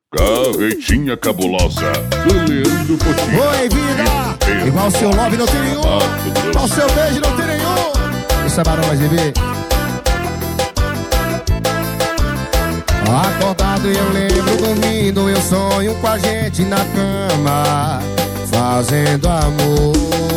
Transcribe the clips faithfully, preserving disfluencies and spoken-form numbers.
Carretinha cabulosa do Leandro Potinha. Oi, vida! Igual o seu love não tem nenhum. Igual o seu beijo não tem nenhum. Isso é Barões, bebê. Acordado eu lembro, dormindo eu sonho com a gente na cama, fazendo amor.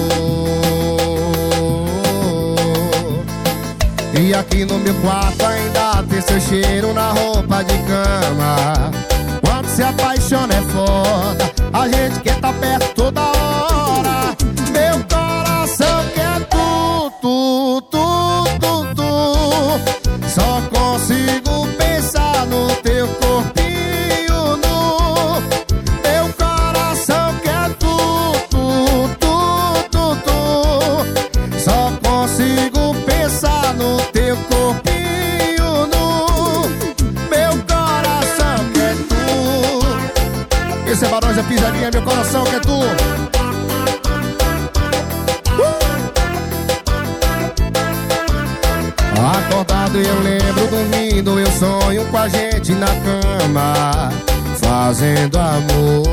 E aqui no meu quarto ainda tem seu cheiro na roupa de cama. Quando se apaixona é foda, a gente quer tá perto toda hora. Meu coração quer tu, tu, tu, tu, tu. Só consigo pensar no teu corpinho nu. Meu coração quer tu, tu, tu, tu, tu. Só consigo pensar no teu corpinho nu. Meu coração quer tu. Esse é Barões, é pisadinha, meu coração quer tu. Acordado eu lembro, dormindo eu sonho com a gente na cama, fazendo amor.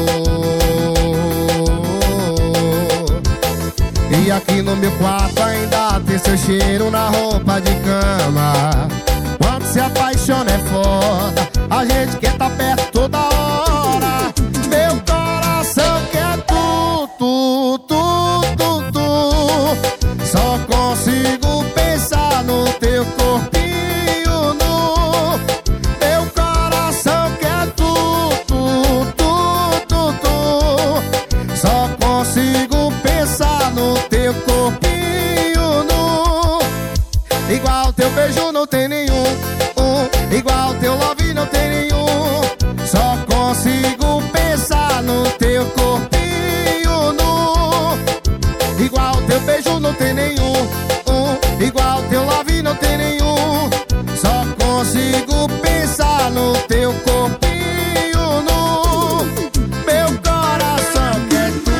E aqui no meu quarto ainda tem seu cheiro na roupa de cama. Quando se apaixona é foda, a gente quer tá perto toda hora. Meu coração quer tu, tu, tu, tu, tu. Só consigo pensar no teu corpinho nu. Meu coração quer tu, tu, tu, tu, tu. Só consigo pensar no teu corpinho nu. Igual teu beijo não tem nenhum, um. Igual teu love não tem nenhum. Só consigo pensar no teu corpinho nu. Igual teu beijo não tem nenhum, um. Igual teu love não tem nenhum. Só consigo pensar no teu corpinho nu. Meu coração quer tu.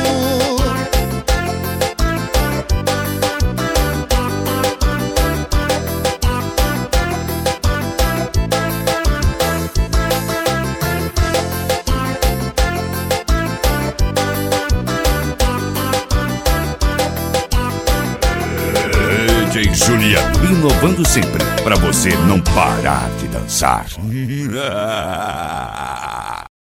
D J Juliano, inovando sempre, pra você não parar de dançar.